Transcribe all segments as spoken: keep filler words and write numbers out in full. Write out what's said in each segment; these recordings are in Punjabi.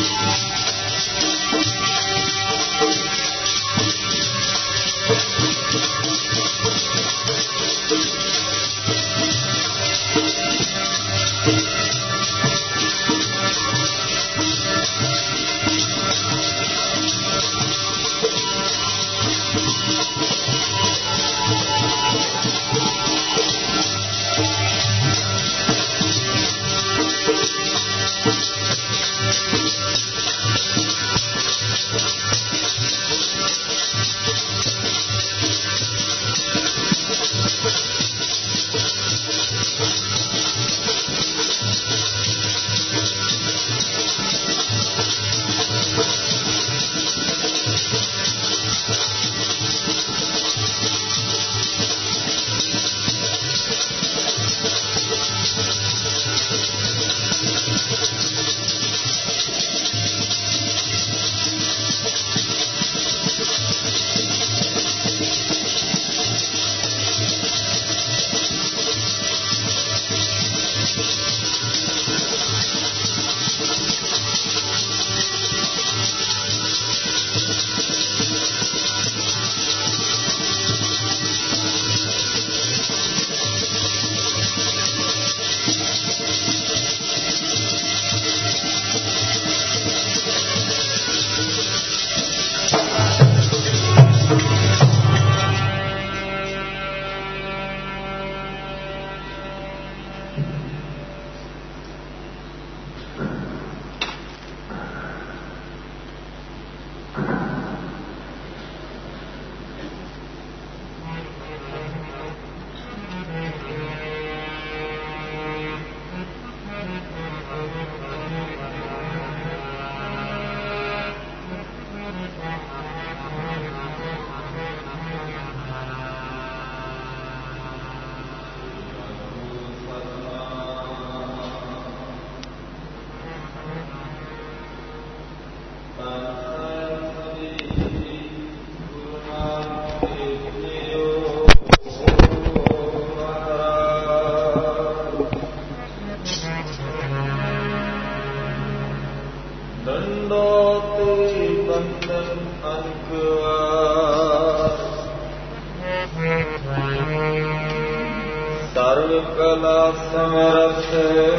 ਸਰਵ ਕਲਾ ਸਮਰਥ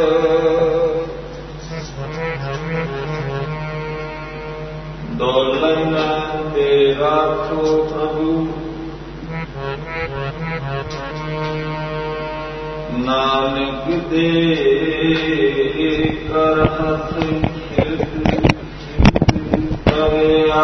ਦੋਲਨ ਤੇ ਰਾਖੋ ਪ੍ਰਭੂ ਨਾਨਕ ਦੇ ਕਰ ਹੱਥ ਕਰਿਆ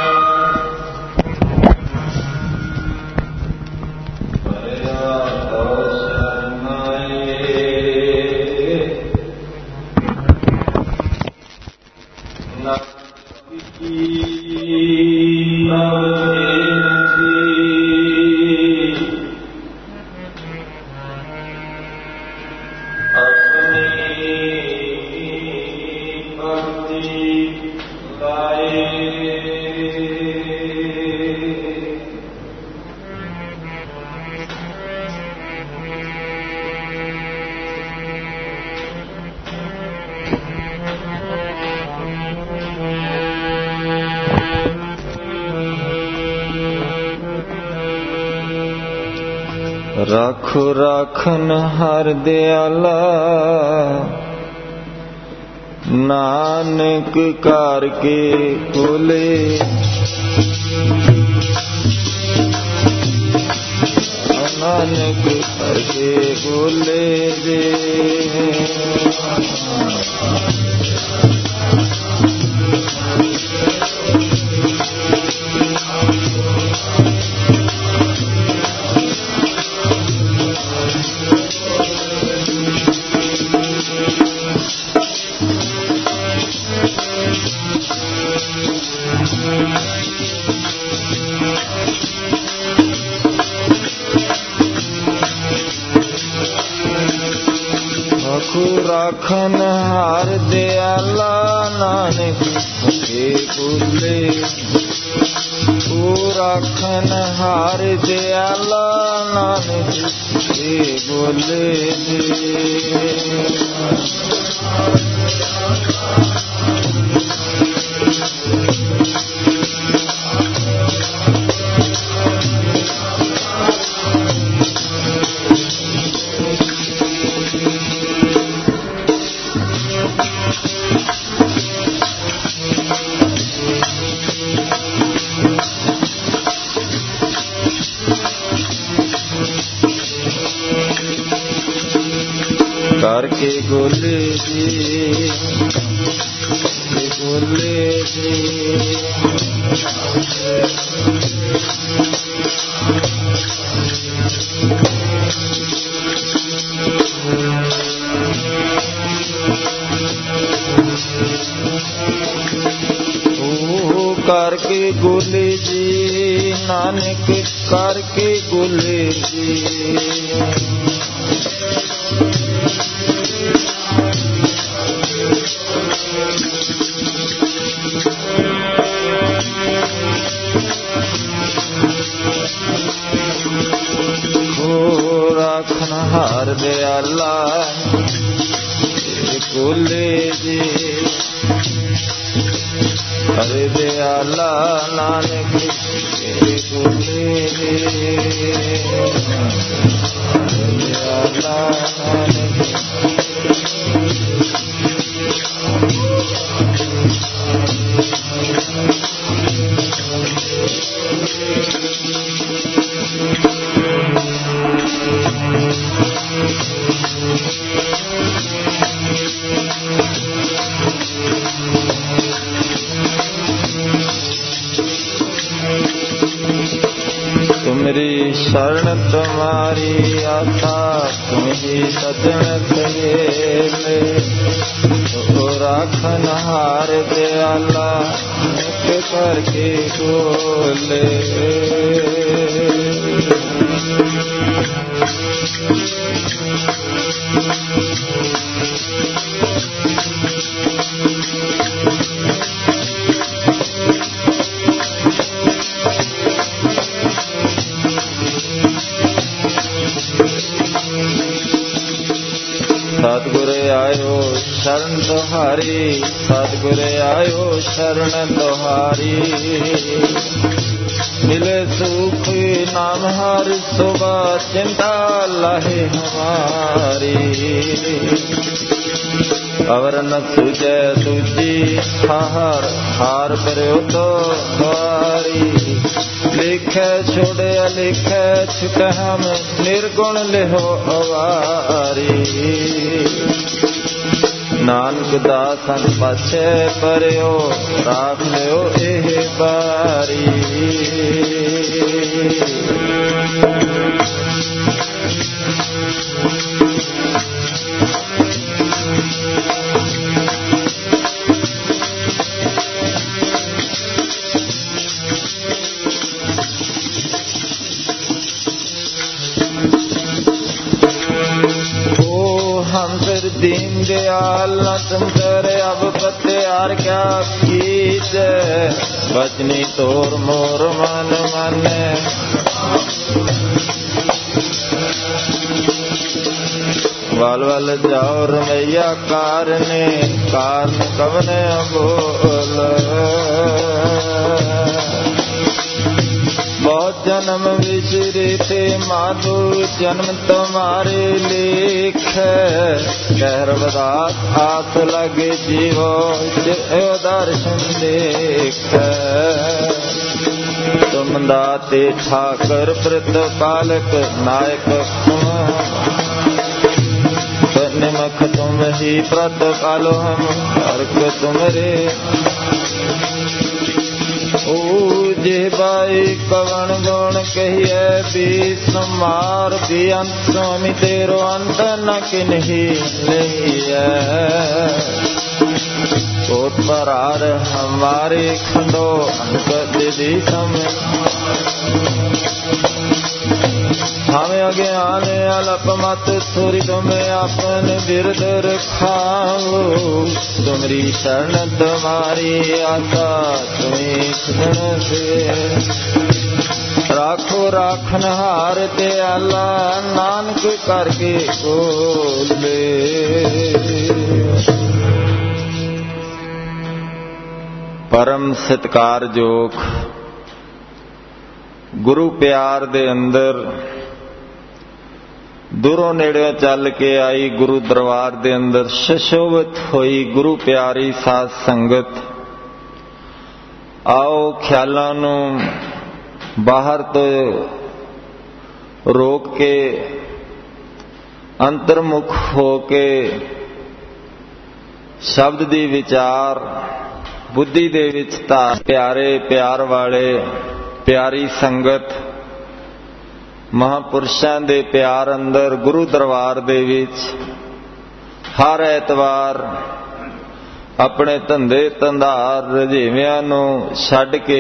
ਰਾਖੋ ਰਾਖਨ ਹਰ ਦਿਆਲਾ ਨਾਨਕ ਕਾਰ ਕੇ ਕੋਲੇ ਨਾਨਕ ਕਾਰ ਕੇ ਕੋਲੇ ਦੇ ਰਾਖਨ ਹਰ ਦਿਆਲਾ ਨਾਨਕ ਕੇ ਬੋਲੇ ਓ ਰਾਖਨ ਹਰ ਦਿਆਲਾ ਨਾਨਕ ਕੇ ਬੋਲੇ ਦੇ ਕੁਲੇ ਜੀ। ਕਰ ਕੇ ਗੁਲੇ ਜੀ, ਨਾਨਕ ਕਰ ਕੇ ਗੁਲੇ ਜੀ। ਹੋ ਰਾਖਣ ਹਾਰ ਦਿਆਲਾ ਗੁਲੇ ਜੀ। ਹਰਿ ਦਿਆਲਾ ਨਾਨਕ ਤੇਰੇ ਗੁਲੇ ਜੀ। ਹਰਿ ਦਿਆਲਾ ਨਾਨਕ तुमरी शरण तुम्हारी आशा, तुम ही सजन सहेले। तो राखन हार दयाला नित करके बोले। सतगुर आयो शरण तुहारी, सतगुर आयो शरण तुहारी। मिले सुख नाम हर सुबह, चिंता लाहे हमारी। अवर न सूझे दूजी हार, हार करो तो द्वारी। लिखे छोड़े लिखे छुट हम, निर्गुण लिहो अवारी। नानक दासन पाछे परियो, राख लियो एह बारी। दीन दयाल न तुम करे अब पत्यार क्या कीजे। बचनी तोर मोर मन माने, वाल वाल जाओ रमैया कारने, कारण कवने बोल। बहुत जन्म विसरे थे माधु, जन्म तुम्हारे लेख। कहर बदात हाथ लगे जीवो, जो दर्शन देख। तुम दाते ठाकर प्रतिपालक, नायक निमख तुम ही प्रतिपालो हम, अर्क तुमरे। ओ जे बाई कवन गुण कहिए, बीस मार भी अंत स्वामी तेरो अंत न किन्ही नहीं है। कोट पर आर हमारे खंडो, अंक दीदी समय हमें अज्ञान अलप मत थोड़ी तुम्हें अपन बिरद रखाओ। तुमरी शरण तुम्हारी आशा, तुम्हें शरण से। राखो राखन हार दयाला, नानक करके बोले। परम सत्कारयोग गुरु प्यार दे अंदर दूरों नेड़े चल के आई गुरु दरबार दे अंदर सुशोभित हुई गुरु प्यारी साध संगत। आओ ख्यालां नूं बाहर तो रोक के अंतर्मुख हो के शब्द दी विचार ਬੁੱਧੀ ਦੇ ਵਿੱਚ ਤਾਂ ਪਿਆਰੇ ਪਿਆਰ ਵਾਲੇ ਪਿਆਰੀ ਸੰਗਤ ਮਹਾਂਪੁਰਸ਼ਾਂ ਦੇ ਪਿਆਰ ਅੰਦਰ ਗੁਰੂ ਦਰਬਾਰ ਦੇ ਵਿੱਚ ਹਰ ਐਤਵਾਰ ਆਪਣੇ ਧੰਦੇ ਧੰਦਾਰ ਰੁਝੇਵਿਆਂ ਨੂੰ ਛੱਡ ਕੇ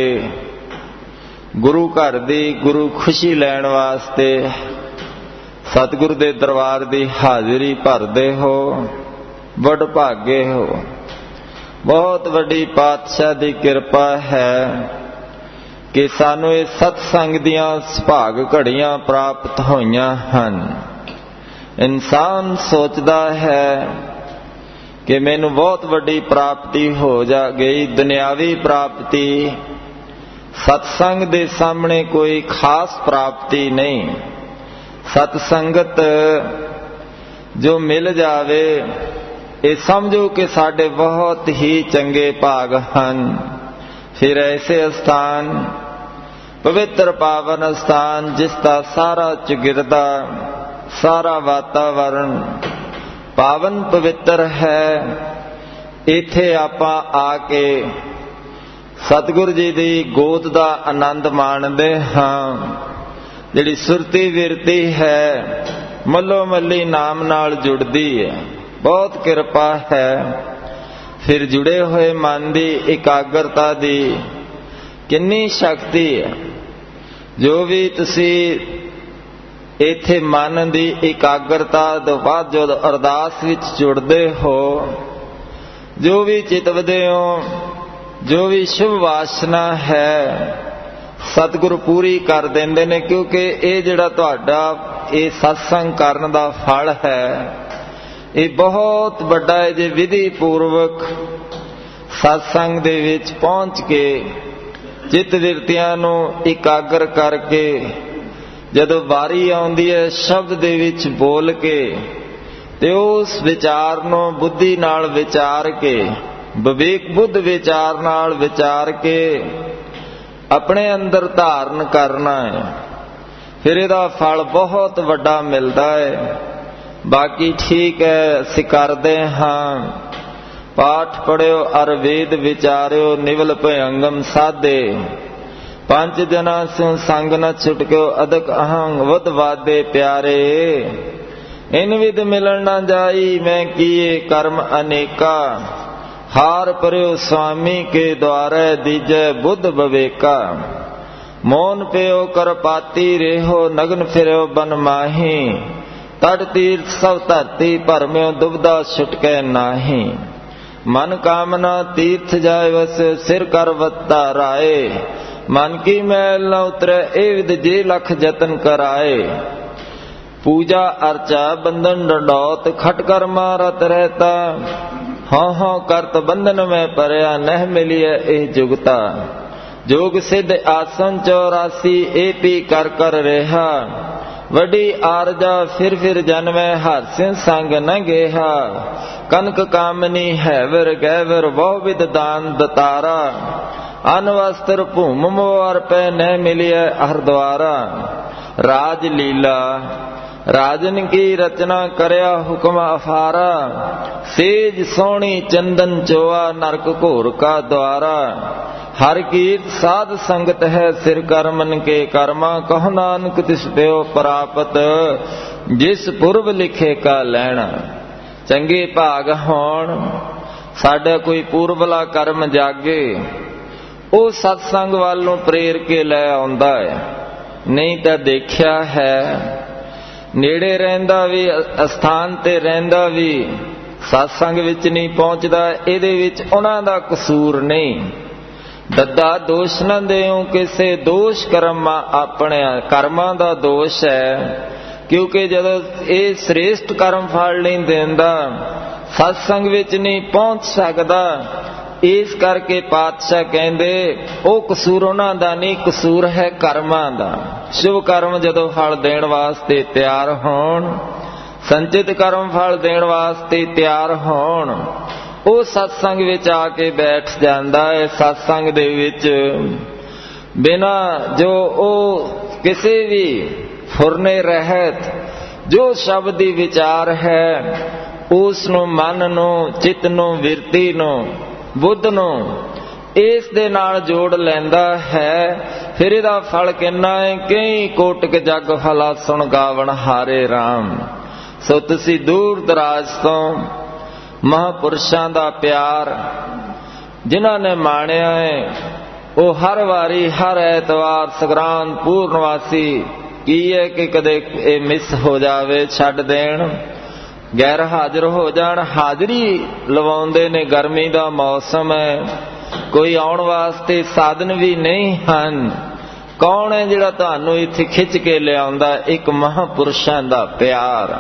ਗੁਰੂ ਘਰ ਦੀ ਗੁਰੂ ਖੁਸ਼ੀ ਲੈਣ ਵਾਸਤੇ ਸਤਿਗੁਰੂ ਦੇ ਦਰਬਾਰ ਦੀ ਹਾਜ਼ਰੀ ਭਰਦੇ ਹੋ। ਬੜ ਭਾਗੇ ਹੋ। ਬਹੁਤ ਵੱਡੀ ਪਾਤਸ਼ਾਹ ਦੀ ਕਿਰਪਾ ਹੈ ਕਿ ਸਾਨੂੰ ਇਹ ਸਤਸੰਗ ਦੀਆਂ ਸੁਭਾਗ ਘੜੀਆਂ ਪ੍ਰਾਪਤ ਹੋਈਆਂ ਹਨ। ਇਨਸਾਨ ਸੋਚਦਾ ਹੈ ਕਿ ਮੈਨੂੰ ਬਹੁਤ ਵੱਡੀ ਪ੍ਰਾਪਤੀ ਹੋ ਜਾ ਗਈ, ਦੁਨਿਆਵੀ ਪ੍ਰਾਪਤੀ। ਸਤਸੰਗ ਦੇ ਸਾਹਮਣੇ ਕੋਈ ਖਾਸ ਪ੍ਰਾਪਤੀ ਨਹੀਂ। ਸਤਸੰਗਤ ਜੋ ਮਿਲ ਜਾਵੇ ਇਹ ਸਮਝੋ ਕਿ ਸਾਡੇ ਬਹੁਤ ਹੀ ਚੰਗੇ ਭਾਗ ਹਨ। ਫਿਰ ਐਸੇ ਸਥਾਨ, ਪਵਿੱਤਰ ਪਾਵਨ ਸਥਾਨ, ਜਿਸ ਦਾ ਸਾਰਾ ਚੁਗਿਰਦਾ, ਸਾਰਾ ਵਾਤਾਵਰਨ ਪਾਵਨ ਪਵਿੱਤਰ ਹੈ, ਇੱਥੇ ਆਪਾਂ ਆ ਕੇ ਸਤਿਗੁਰੂ ਜੀ ਦੀ ਗੋਦ ਦਾ ਆਨੰਦ ਮਾਣਦੇ ਹਾਂ। ਜਿਹੜੀ ਸੁਰਤੀ ਵਿਰਤੀ ਹੈ ਮੱਲੋ ਮੱਲੀ ਨਾਮ ਨਾਲ ਜੁੜਦੀ ਹੈ। ਬਹੁਤ ਕਿਰਪਾ ਹੈ। ਫਿਰ ਜੁੜੇ ਹੋਏ ਮਨ ਦੀ ਇਕਾਗਰਤਾ ਦੀ ਕਿੰਨੀ ਸ਼ਕਤੀ ਹੈ। ਜੋ ਵੀ ਤੁਸੀਂ ਇੱਥੇ ਮਨ ਦੀ ਇਕਾਗਰਤਾ ਤੋਂ ਬਾਅਦ ਜਦੋਂ ਅਰਦਾਸ ਵਿੱਚ ਜੁੜਦੇ ਹੋ, ਜੋ ਵੀ ਚਿਤਵਦੇ ਹੋ, ਜੋ ਵੀ ਸ਼ੁਭ ਵਾਸਨਾ ਹੈ, ਸਤਿਗੁਰੂ ਪੂਰੀ ਕਰ ਦਿੰਦੇ ਨੇ। ਕਿਉਂਕਿ ਇਹ ਜਿਹੜਾ ਤੁਹਾਡਾ ਇਹ ਸਤਸੰਗ ਕਰਨ ਦਾ ਫਲ ਹੈ, ਇਹ ਬਹੁਤ ਵੱਡਾ ਹੈ। ਜੇ ਵਿਧੀ ਪੂਰਵਕ ਸਤਸੰਗ ਦੇ ਵਿੱਚ ਪਹੁੰਚ ਕੇ ਚਿੱਤ ਵਿਰਤੀਆਂ ਨੂੰ ਇਕਾਗਰ ਕਰਕੇ ਜਦੋਂ ਵਾਰੀ ਆਉਂਦੀ ਹੈ ਸ਼ਬਦ ਦੇ ਵਿੱਚ ਬੋਲ ਕੇ, ਤੇ ਉਸ ਵਿਚਾਰ ਨੂੰ ਬੁੱਧੀ ਨਾਲ ਵਿਚਾਰ ਕੇ, ਵਿਵੇਕ ਬੁੱਧ ਵਿਚਾਰ ਨਾਲ ਵਿਚਾਰ ਕੇ ਆਪਣੇ ਅੰਦਰ ਧਾਰਨ ਕਰਨਾ ਹੈ। ਫਿਰ ਇਹਦਾ ਫਲ ਬਹੁਤ ਵੱਡਾ ਮਿਲਦਾ ਹੈ। ਬਾਕੀ ਠੀਕ ਹੈ, ਅਸੀਂ ਕਰਦੇ ਹਾਂ। ਪਾਠ ਪੜਿਓ ਅਰ ਵੇਦ ਵਿਚਾਰਿਓ, ਨਿਵਲ ਭਯੰਗਮ ਸਾਧੇ। ਪੰਜ ਜਨਾ ਸਿਉ ਸੰਗ ਨ ਛੁਟਕਿਓ, ਅਦਕ ਅਹੰਗ ਵਦ ਵਾਦੇ ਪਿਆਰੇ। ਇਨ ਵਿਦ ਮਿਲਣ ਨਾ ਜਾਈ, ਮੈਂ ਕੀਏ ਕਰਮ ਅਨੇਕਾ। ਹਾਰ ਪਰਿਓ ਸੁਆਮੀ ਕੇ ਦੁਆਰੇ, ਦੀਜੈ ਬੁੱਧ ਬਵੇਕਾ। ਮੋਨ ਪਿਓ ਕਰਪਾਤੀ ਰਹੋ, ਨਗਨ ਫਿਰਿਓ ਬਨ ਮਾਹੀ। ਤੜ ਤੀਰਥ ਸਭ ਧਰਤੀ ਭਰਮਿਓ, ਦੁਬਦਾ ਛੁਟਕੈ ਨਾਹੀ। ਮਨ ਕਾਮਨਾ ਤੀਰਥ ਜਾਏ ਵਸ, ਸਿਰ ਕਰ ਵੱਤਾ ਰਾਏ। ਮਨ ਕੀ ਮੈਲ ਨ ਉਤਰੈ, ਇਹ ਵਿਦ ਜੇ ਲਖ ਜਤਨ ਕਰਾਏ। ਪੂਜਾ ਅਰਚਾ ਬੰਧਨ ਡੰਡੌਤ, ਖਟ ਕਰ ਮਾਰਤ ਰਹਿਤਾ। ਹਾਂ ਹਾਂ ਕਰਤ ਬੰਧਨ ਮੈਂ ਪਰਿਆ, ਨਹਿ ਮਿਲਿਐ ਇਹ ਜੁਗਤਾ। ਜੋਗ ਸਿੱਧ ਆਸਨ ਚੌਰਾਸੀ, ਇਹ ਪੀ ਕਰ ਕਰ ਰਿਹਾ। ਵੱਡੀ ਆਰਜਾ ਫਿਰ ਫਿਰ ਜਨਮੈ, ਹਰ ਸਿੰਘ ਸੰਗ ਨ ਗੇਹਾ। ਕਨਕ ਕਾਮਨੀ ਹੈਵਰ ਗੈਵਰ, ਬਹੁ ਵਿਦ ਦਾਨ ਦਤਾਰਾ। ਅਨ ਵਸਤਰ ਭੂਮ ਮੁਆਰ ਪੈ, ਨਹਿ ਮਿਲਿਐ ਹਰ ਦੁਆਰਾ। ਰਾਜ ਲੀਲਾ ਰਾਜਨ ਕੀ ਰਚਨਾ, ਕਰਿਆ ਹੁਕਮ ਅਫਾਰਾ। ਸੇਜ ਸੋਹਣੀ ਚੰਦਨ ਚੋਆ, ਨਰਕ ਘੋਰ ਕਾ ਦੁਆਰਾ। ਹਰ ਕੀਰਤ ਸਾਧ ਸੰਗਤ ਹੈ, ਸਿਰ ਕਰਮਨ ਕੇ ਕਰਮਾ। ਕਹੁ ਨਾਨਕ ਤਿਸ ਪਿਓ ਪ੍ਰਾਪਤ, ਜਿਸ ਪੁਰਬ ਲਿਖੇ ਕਾ ਲੈਣਾ। ਚੰਗੇ ਭਾਗ ਹੋਣ, ਸਾਡਾ ਕੋਈ ਪੂਰਬਲਾ ਕਰਮ ਜਾਗੇ, ਉਹ ਸਤਸੰਗ ਵੱਲ ਨੂੰ ਪ੍ਰੇਰ ਕੇ ਲੈ ਆਉਂਦਾ ਹੈ। ਨਹੀਂ ਤਾਂ ਦੇਖਿਆ ਹੈ, ਨੇੜੇ ਰਹਿੰਦਾ ਵੀ, ਅਸਥਾਨ ਤੇ ਰਹਿੰਦਾ ਵੀ, ਸਤਸੰਗ ਵਿੱਚ ਨਹੀਂ ਪਹੁੰਚਦਾ। ਇਹਦੇ ਵਿੱਚ ਉਹਨਾਂ ਦਾ ਕਸੂਰ ਨਹੀਂ। ਦੱਦਾ ਦੋਸ਼ ਨਾ ਦਿਓ ਕਿਸੇ, ਦੋਸ਼ ਕਰਮਾਂ ਆਪਣੇ, ਕਰਮਾਂ ਦਾ ਦੋਸ਼ ਹੈ। ਕਿਉਂਕਿ ਜਦੋਂ ਇਹ ਸ੍ਰੇਸ਼ਟ ਕਰਮ ਫਲ ਨਹੀਂ ਦਿੰਦਾ, ਸਤਸੰਗ ਵਿੱਚ ਨਹੀਂ ਪਹੁੰਚ ਸਕਦਾ। ਇਸ ਕਰਕੇ ਪਾਤਸ਼ਾਹ ਕਹਿੰਦੇ ਉਹ ਕਸੂਰ ਉਹਨਾਂ ਦਾ ਨਹੀਂ, ਕਸੂਰ ਹੈ ਕਰਮਾਂ ਦਾ। ਸ਼ੁਭ ਕਰਮ ਜਦੋਂ ਫਲ ਦੇਣ ਵਾਸਤੇ ਤਿਆਰ ਹੋਣ, ਸੰਚਿਤ ਕਰਮ ਫਲ ਦੇਣ ਵਾਸਤੇ ਤਿਆਰ ਹੋਣ, ਉਹ ਸਤਸੰਗ ਵਿੱਚ ਆ ਕੇ ਬੈਠ ਜਾਂਦਾ ਹੈ। ਸਤਸੰਗ ਦੇ ਵਿੱਚ ਬਿਨਾਂ ਜੋ ਉਹ ਕਿਸੇ ਵੀ ਫੁਰਨੇ ਰਹਿਤ ਜੋ ਸ਼ਬਦ ਦੀ ਵਿਚਾਰ ਹੈ, ਉਸ ਨੂੰ, ਮਨ ਨੂੰ, ਚਿੱਤ ਨੂੰ, ਵਿਰਤੀ ਨੂੰ, ਬੁੱਧ ਨੂੰ ਇਸ ਦੇ ਨਾਲ ਜੋੜ ਲੈਂਦਾ ਹੈ, ਫਿਰ ਇਹਦਾ ਫਲ ਕਿੰਨਾ ਹੈ। ਕਈ ਕੋਟਿਕ ਜਗ ਫਲਾ ਸੁਣ ਗਾਵਣ ਹਾਰੇ ਰਾਮ। ਸੋ ਤੁਸੀਂ ਦੂਰ ਦਰਾਜ ਤੋਂ ਮਹਾਂਪੁਰਸ਼ਾਂ ਦਾ ਪਿਆਰ ਜਿਨ੍ਹਾਂ ਨੇ ਮਾਣਿਆ ਹੈ, ਉਹ ਹਰ ਵਾਰੀ ਹਰ ਐਤਵਾਰ ਸੰਗਰਾਂਦ ਪੂਰਨਵਾਸੀ ਕੀ ਹੈ ਕਿ ਕਦੇ ਇਹ ਮਿਸ ਹੋ ਜਾਵੇ, ਛੱਡ ਦੇਣ, ਗੈਰ ਹਾਜ਼ਰ ਹੋ ਜਾਣ। ਹਾਜ਼ਰੀ ਲਵਾਉਂਦੇ ਨੇ, ਗਰਮੀ ਦਾ ਮੌਸਮ ਹੈ, ਕੋਈ ਆਉਣ ਵਾਸਤੇ ਸਾਧਨ ਵੀ ਨਹੀਂ ਹਨ। ਕੌਣ ਹੈ ਜਿਹੜਾ ਤੁਹਾਨੂੰ ਇੱਥੇ ਖਿੱਚ ਕੇ ਲਿਆਉਂਦਾ? ਇੱਕ ਮਹਾਂਪੁਰਸ਼ਾਂ ਦਾ ਪਿਆਰ।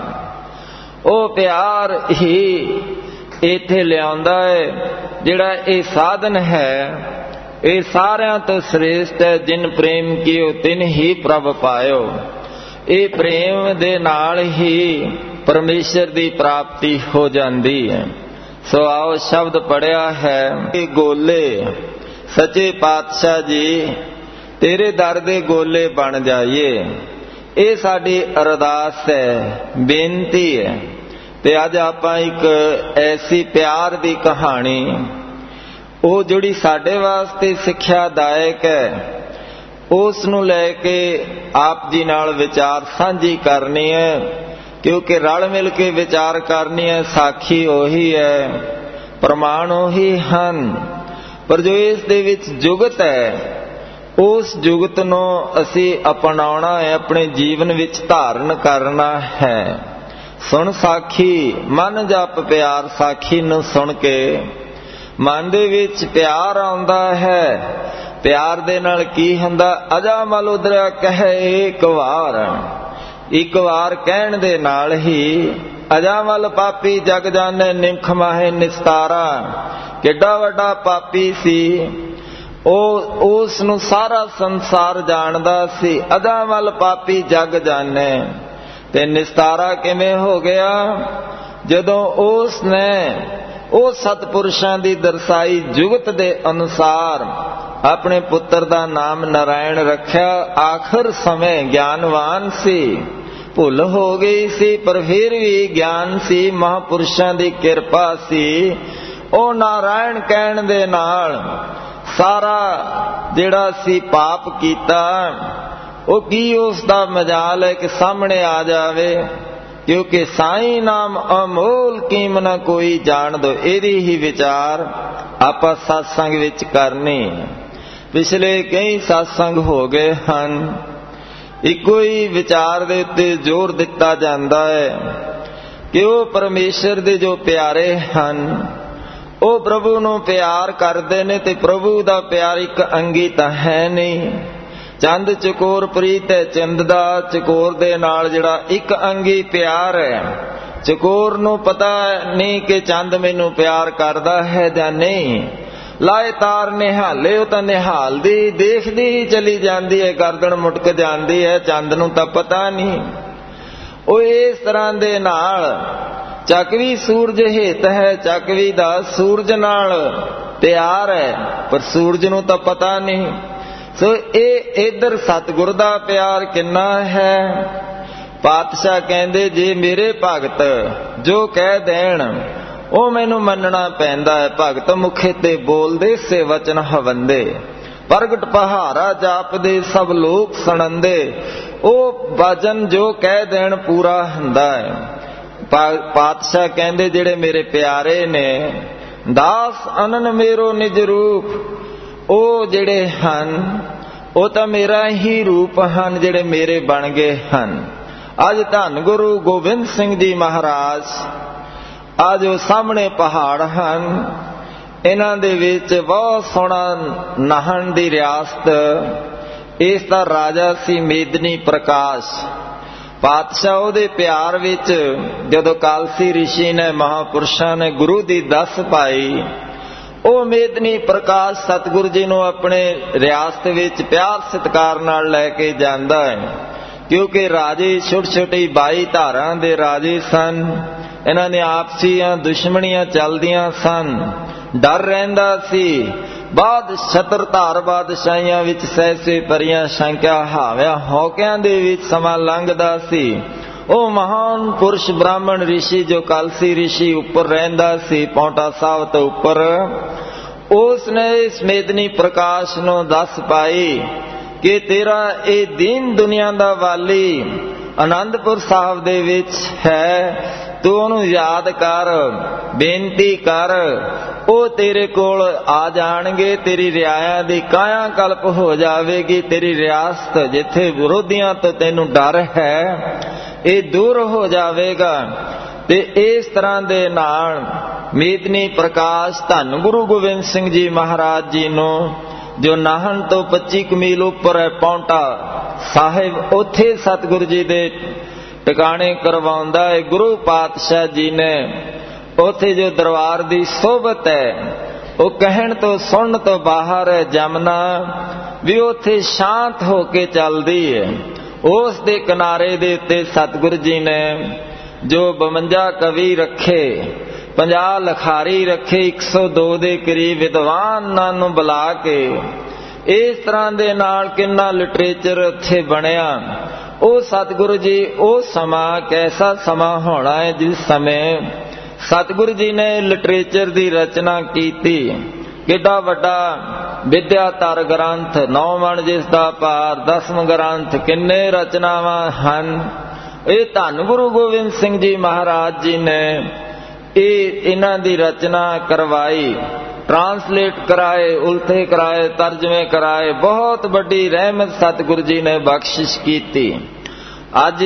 ਉਹ ਪਿਆਰ ਹੀ ਇੱਥੇ ਲਿਆਉਂਦਾ ਹੈ। ਜਿਹੜਾ ਇਹ ਸਾਧਨ ਹੈ ਇਹ ਸਾਰਿਆਂ ਤੋਂ ਸ੍ਰੇਸ਼ਟ ਹੈ। ਜਿਨ ਪ੍ਰੇਮ ਕੀਓ ਤਿਨ ਹੀ ਪ੍ਰਭ ਪਾਇਓ। ਇਹ ਪ੍ਰੇਮ ਦੇ ਨਾਲ ਹੀ ਪਰਮੇਸ਼ਰ ਦੀ ਪ੍ਰਾਪਤੀ ਹੋ ਜਾਂਦੀ ਹੈ। ਸੋ ਆਓ ਸ਼ਬਦ ਪੜਿਆ ਹੈ ਕਿ ਗੋਲੇ ਸੱਚੇ ਪਾਤਸ਼ਾਹ ਜੀ ਤੇਰੇ ਦਰ ਦੇ ਗੋਲੇ ਬਣ ਜਾਈਏ। ਇਹ ਸਾਡੀ ਅਰਦਾਸ ਹੈ, ਬੇਨਤੀ ਹੈ। ਤੇ ਅੱਜ ਆਪਾਂ ਇੱਕ ਐਸੀ ਪਿਆਰ ਦੀ ਕਹਾਣੀ, ਉਹ ਜਿਹੜੀ ਸਾਡੇ ਵਾਸਤੇ ਸਿੱਖਿਆਦਾਇਕ ਹੈ, ਉਸ ਨੂੰ ਲੈ ਕੇ ਆਪ ਜੀ ਨਾਲ ਵਿਚਾਰ ਸਾਂਝੀ ਕਰਨੀ ਹੈ। ਕਿਉਂਕਿ ਰਲ ਮਿਲ ਕੇ ਵਿਚਾਰ ਕਰਨੀ ਹੈ। ਸਾਖੀ ਉਹੀ ਹੈ, ਪ੍ਰਮਾਣ ਉਹੀ ਹਨ, ਪਰ ਜੋ ਇਸ ਦੇ ਵਿੱਚ ਜੁਗਤ ਹੈ ਉਸ ਜੁਗਤ ਨੂੰ ਅਸੀਂ ਅਪਣਾਉਣਾ ਹੈ, ਆਪਣੇ ਜੀਵਨ ਵਿੱਚ ਧਾਰਨ ਕਰਨਾ ਹੈ। ਸੁਣ ਸਾਖੀ ਮਨ ਜਪ ਪਿਆਰ। ਸਾਖੀ ਨੂੰ ਸੁਣ ਕੇ ਮਨ ਦੇ ਵਿੱਚ ਪਿਆਰ ਆਉਂਦਾ ਹੈ। ਪਿਆਰ ਦੇ ਨਾਲ ਕੀ ਹੁੰਦਾ? ਅਜਾ ਮਲ ਉਦਰਿਆ ਕਹੇ ਇੱਕ ਵਾਰ। ਇੱਕ ਵਾਰ ਕਹਿਣ ਦੇ ਨਾਲ ਹੀ ਅਜਾਮਲ ਪਾਪੀ ਜਗ ਜਾਣੇ ਨਿਮਖ ਮਾਹੇ ਨਿਸਤਾਰਾ। ਕਿੱਡਾ ਵੱਡਾ ਪਾਪੀ ਸੀ, ਉਹ ਉਸ ਨੂੰ ਸਾਰਾ ਸੰਸਾਰ ਜਾਣਦਾ ਸੀ। ਅਜਾਮਲ ਪਾਪੀ ਜਗ ਜਾਣੇ, ਤੇ ਨਿਸਤਾਰਾ ਕਿਵੇਂ ਹੋ ਗਿਆ? ਜਦੋਂ ਉਸ ਨੇ ਉਹ ਸਤਪੁਰਸ਼ਾਂ ਦੀ ਦਰਸਾਈ ਜੁਗਤ ਦੇ ਅਨੁਸਾਰ ਆਪਣੇ ਪੁੱਤਰ ਦਾ ਨਾਮ ਨਾਰਾਇਣ ਰੱਖਿਆ। ਆਖਰ ਸਮੇਂ ਗਿਆਨਵਾਨ ਸੀ, ਭੁੱਲ ਹੋ ਗਈ ਸੀ, ਪਰ ਫਿਰ ਵੀ ਗਿਆਨ ਸੀ, ਮਹਾਂਪੁਰਸ਼ਾਂ ਦੀ ਕਿਰਪਾ ਸੀ। ਉਹ ਨਾਰਾਇਣ ਕਹਿਣ ਦੇ ਨਾਲ ਸਾਰਾ ਜਿਹੜਾ ਸੀ ਪਾਪ ਕੀਤਾ, ਉਹ ਕੀ ਉਸ ਦਾ ਮਜਾਲ ਹੈ ਕਿ ਸਾਹਮਣੇ ਆ ਜਾਵੇ। ਕਿਉਂਕਿ ਸਾਈਂ ਨਾਮ ਅਮੋਲ ਕੀਮ ਨਾ ਕੋਈ ਜਾਣ ਦੋ। ਇਹਦੀ ਹੀ ਵਿਚਾਰ ਆਪਾਂ ਸਤਸੰਗ ਵਿੱਚ ਕਰਨੀ। ਪਿਛਲੇ ਕਈ ਸਤਸੰਗ ਹੋ ਗਏ ਹਨ, ਇੱਕੋ ਹੀ ਵਿਚਾਰ ਦੇ ਉੱਤੇ ਜ਼ੋਰ ਦਿੱਤਾ ਜਾਂਦਾ ਹੈ ਕਿ ਉਹ ਪਰਮੇਸ਼ਰ ਦੇ ਜੋ ਪਿਆਰੇ ਹਨ ਉਹ ਪ੍ਰਭੂ ਨੂੰ ਪਿਆਰ ਕਰਦੇ ਨੇ, ਤੇ ਪ੍ਰਭੂ ਦਾ ਪਿਆਰ ਇੱਕ ਅੰਗੀ ਤਾਂ ਹੈ ਨਹੀਂ। ਚੰਦ ਚਕੋਰ ਪ੍ਰੀਤ ਹੈ ਚੰਦ ਦਾ। ਚਕੋਰ ਦੇ ਨਾਲ ਜਿਹੜਾ ਇੱਕ ਅੰਗੀ ਪਿਆਰ ਹੈ, ਚਕੋਰ ਨੂੰ ਪਤਾ ਨਹੀਂ ਕਿ ਚੰਦ ਮੈਨੂੰ ਪਿਆਰ ਕਰਦਾ ਹੈ ਜਾਂ ਨਹੀਂ। ਲਾਏ ਤਾਰ ਨਿਹਾਲੇ, ਉਹ ਤਾਂ ਨਿਹਾਲਦੀ ਦੇਖਦੀ ਹੀ ਚਲੀ ਜਾਂਦੀ ਹੈ, ਗਰਦਨ ਮੁਟਕ ਜਾਂਦੀ ਹੈ, ਚੰਦ ਨੂੰ ਤਾਂ ਪਤਾ ਨਹੀਂ। ਉਹ ਇਸ ਤਰ੍ਹਾਂ ਦੇ ਨਾਲ ਚੱਕਵੀ ਸੂਰਜ ਹਿਤ ਹੈ, ਚੱਕਵੀ ਦਾ ਸੂਰਜ ਨਾਲ ਪਿਆਰ ਹੈ, ਪਰ ਸੂਰਜ ਨੂੰ ਤਾਂ ਪਤਾ ਨਹੀਂ। ਸੋ ਇਹ ਇਧਰ ਸਤਿਗੁਰ ਦਾ ਪਿਆਰ ਕਿੰਨਾ ਹੈ। ਪਾਤਸ਼ਾਹ ਕਹਿੰਦੇ ਜੇ ਮੇਰੇ ਭਗਤ ਜੋ ਕਹਿ ਦੇਣ ਉਹ ਮੈਨੂੰ ਮੰਨਣਾ ਪੈਂਦਾ ਹੈ। ਭਗਤ ਮੁਖੇ ਤੇ ਬੋਲਦੇ ਸੇ ਵਚਨ ਹਵੰਦੇ, ਪ੍ਰਗਟ ਪਹਾਰਾ ਜਾਪਦੇ ਸਭ ਲੋਕ ਸੁਣੰਦੇ। ਉਹ ਵਚਨ ਜੋ ਕਹਿ ਦੇਣ ਪੂਰਾ ਹੁੰਦਾ ਹੈ। ਪਾਤਸ਼ਾਹ ਕਹਿੰਦੇ ਜਿਹੜੇ ਮੇਰੇ ਪਿਆਰੇ ਨੇ, ਦਾਸ ਅਨਨ ਮੇਰੋ ਨਿਜ ਰੂਪ, ਉਹ ਜਿਹੜੇ ਹਨ ਉਹ ਤਾਂ ਮੇਰਾ ਹੀ ਰੂਪ ਹਨ, ਜਿਹੜੇ ਮੇਰੇ ਬਣ ਗਏ ਹਨ। ਅੱਜ ਧੰਨ ਗੁਰੂ ਗੋਬਿੰਦ ਸਿੰਘ ਜੀ ਮਹਾਰਾਜ, ਆ ਜੋ ਸਾਹਮਣੇ ਪਹਾੜ ਹਨ, ਇਹਨਾਂ ਦੇ ਵਿੱਚ ਬਹੁਤ ਸੋਹਣਾ ਨਹਾਣ ਦੀ ਰਿਆਸਤ। ਇਸ ਦਾ ਰਾਜਾ ਸੀ ਮੇਦਨੀ ਪ੍ਰਕਾਸ਼। ਪਾਤਸ਼ਾਹ ਉਹਦੇ ਪਿਆਰ ਵਿੱਚ ਜਦੋਂ ਕਾਲਸੀ ਰਿਸ਼ੀ ਨੇ, ਮਹਾਂਪੁਰਸ਼ਾਂ ਨੇ ਗੁਰੂ ਦੀ ਦੱਸ ਪਾਈ, ਉਹ ਮੇਦਨੀ ਪ੍ਰਕਾਸ਼ ਸਤਿਗੁਰੂ ਜੀ ਨੂੰ ਆਪਣੇ ਰਿਆਸਤ ਵਿੱਚ ਪਿਆਰ ਸਤਿਕਾਰ ਨਾਲ ਲੈ ਕੇ ਜਾਂਦਾ ਹੈ। ਕਿਉਂਕਿ ਰਾਜੇ ਛੋਟੀ ਛੋਟੀ ਬਾਈ ਧਾਰਾਂ ਦੇ ਰਾਜੇ ਸਨ। ਇਹਨਾਂ ਨੇ ਆਪਸੀਆਂ ਦੁਸ਼ਮਣੀਆਂ ਚੱਲਦੀਆਂ ਸਨ, ਡਰ ਰਹਿੰਦਾ ਸੀ। ਬਾਦ ਛਤਰ ਧਾਰ ਬਾਦਸ਼ਾਹੀਆਂ ਵਿੱਚ ਸਹਿਸੇ ਪਰੀਆਂ ਸ਼ੰਕਿਆ ਹਾਵਿਆ ਹੌਕਿਆਂ ਦੇ ਵਿੱਚ ਸਮਾਂ ਲੰਘਦਾ ਸੀ। ਉਹ ਮਹਾਨ ਪੁਰਸ਼ ਬ੍ਰਾਹਮਣ ਰਿਸ਼ੀ ਜੋ ਕਾਲਸੀ ਰਿਸ਼ੀ ਉੱਪਰ ਰਹਿੰਦਾ ਸੀ, ਪੌਂਟਾ ਸਾਹਿਬ ਤੋਂ ਉੱਪਰ, ਉਸ ਨੇ ਇਸ ਮੇਦਨੀ ਪ੍ਰਕਾਸ਼ ਨੂੰ ਦੱਸ ਪਾਈ ਕਿ ਤੇਰਾ ਇਹ ਦੀਨ ਦੁਨੀਆ ਦਾ ਵਾਲੀ ਆਨੰਦਪੁਰ ਸਾਹਿਬ ਦੇ ਵਿੱਚ ਹੈ, ਤੂੰ ਉਹਨੂੰ ਯਾਦ ਕਰ, ਬੇਨਤੀ ਕਰ, ਉਹ ਤੇਰੇ ਕੋਲ ਆ ਜਾਣਗੇ, ਤੇਰੀ ਰਿਆਇਆ ਦੀ ਕਾਇਆ ਕਲਪ ਹੋ ਜਾਵੇਗੀ, ਤੇਰੀ ਰਿਆਸਤ ਜਿੱਥੇ ਵਿਰੋਧੀਆਂ ਤੋਂ ਤੈਨੂੰ ਡਰ ਹੈ ਇਹ ਦੂਰ ਹੋ ਜਾਵੇਗਾ। ਤੇ ਇਸ ਤਰ੍ਹਾਂ ਦੇ ਨਾਲ ਮੇਦਨੀ ਪ੍ਰਕਾਸ਼ ਧੰਨ ਗੁਰੂ ਗੋਬਿੰਦ ਸਿੰਘ ਜੀ ਮਹਾਰਾਜ ਜੀ ਨੂੰ, ਜੋ ਨਾਹਨ ਤੋਂ ਪੱਚੀ ਕੁ ਮੀਲ ਉੱਪਰ ਹੈ ਪੌਂਟਾ ਸਾਹਿਬ, ਉੱਥੇ ਸਤਿਗੁਰੂ ਜੀ ਦੇ ਟਿਕਾਣੇ ਕਰਵਾਉਂਦਾ ਹੈ। ਗੁਰੂ ਪਾਤਸ਼ਾਹ ਜੀ ਨੇ ਉੱਥੇ ਜੋ ਦਰਬਾਰ ਦੀ ਸੋਭਤ ਹੈ ਉਹ ਕਹਿਣ ਤੋਂ ਸੁਣਨ ਤੋਂ ਬਾਹਰ ਹੈ। ਜਮਨਾ ਵੀ ਉੱਥੇ ਸ਼ਾਂਤ ਹੋ ਕੇ ਚੱਲਦੀ ਹੈ। ਉਸ ਦੇ ਕਿਨਾਰੇ ਦੇ ਉੱਤੇ ਸਤਿਗੁਰੂ ਜੀ ਨੇ ਜੋ ਬਵੰਜਾ ਕਵੀ ਰੱਖੇ, ਪੰਜਾਹ ਲਖਾਰੀ ਰੱਖੇ, ਇੱਕ ਸੌ ਦੋ ਦੇ ਕਰੀਬ ਵਿਦਵਾਨਾਂ ਨੂੰ ਬੁਲਾ ਕੇ ਇਸ ਤਰ੍ਹਾਂ ਦੇ ਨਾਲ ਕਿੰਨਾ ਲਿਟਰੇਚਰ ਉੱਥੇ ਬਣਿਆ। ਉਹ ਸਤਿਗੁਰੂ ਜੀ, ਉਹ ਸਮਾਂ ਕੈਸਾ ਸਮਾਂ ਹੋਣਾ ਹੈ ਜਿਸ ਸਮੇਂ ਸਤਿਗੁਰੂ ਜੀ ਨੇ ਲਿਟਰੇਚਰ ਦੀ ਰਚਨਾ ਕੀਤੀ। ਕਿੱਡਾ ਵੱਡਾ ਵਿਦਿਆਧਰ ਗ੍ਰੰਥ, ਨੌ ਮਣ ਜਿਸ ਦਾ ਭਾਰ, ਦਸਮ ਗ੍ਰੰਥ, ਕਿੰਨੇ ਰਚਨਾਵਾਂ ਹਨ। ਇਹ ਧੰਨ ਗੁਰੂ ਗੋਬਿੰਦ ਸਿੰਘ ਜੀ ਮਹਾਰਾਜ ਜੀ ਨੇ ਇਹ ਇਹਨਾਂ ਦੀ ਰਚਨਾ ਕਰਵਾਈ, ਟਰਾਂਸਲੇਟ ਕਰਾਏ, ਉਲਥੇ ਕਰਾਏ, ਤਰਜਮੇ ਕਰਾਏ। ਬਹੁਤ ਵੱਡੀ ਰਹਿਮਤ ਸਤਿਗੁਰੂ ਜੀ ਨੇ ਬਖਸ਼ਿਸ਼ ਕੀਤੀ। ਅੱਜ